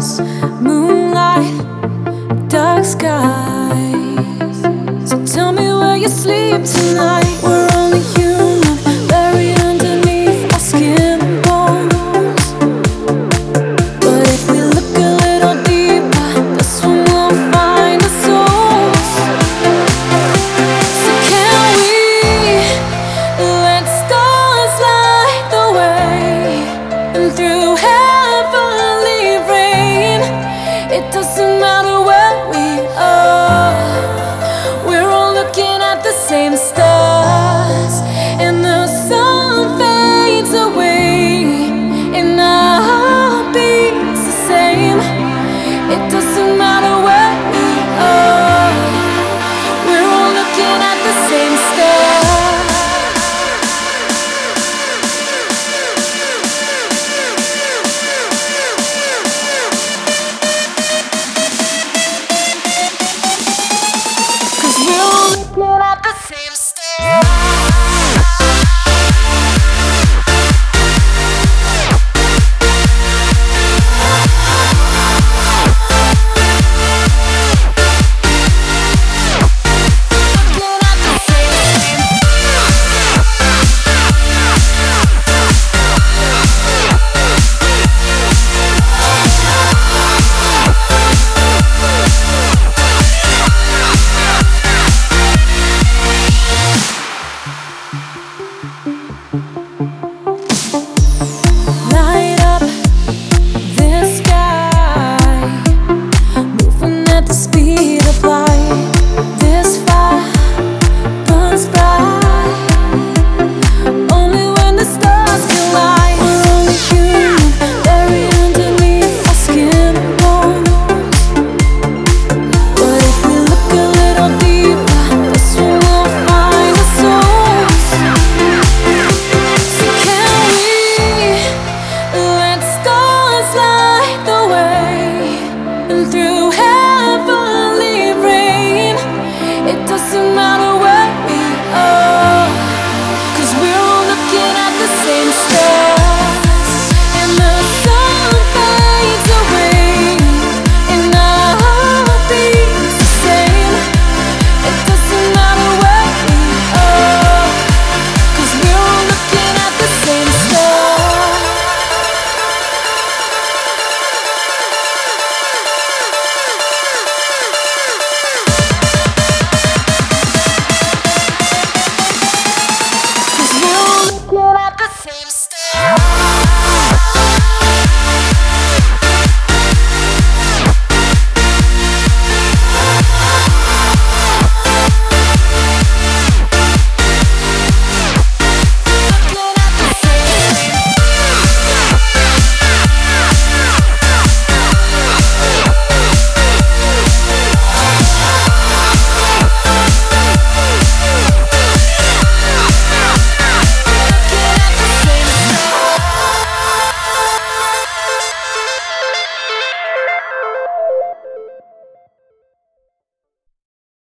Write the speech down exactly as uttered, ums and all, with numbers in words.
moonlight, dark skies. So tell me where you sleep tonight. We're only human, buried underneath our skin and bones. But if we look a little deeper, that's when we'll find the souls. So can we let stars light the way, and through heavenly rain, it doesn't matter where we are, we're all looking at the same stars, and the sun fades away, and our heartbeats the same. It doesn't matter where we are, we're all looking at the same stars. Cause we're all looking at the same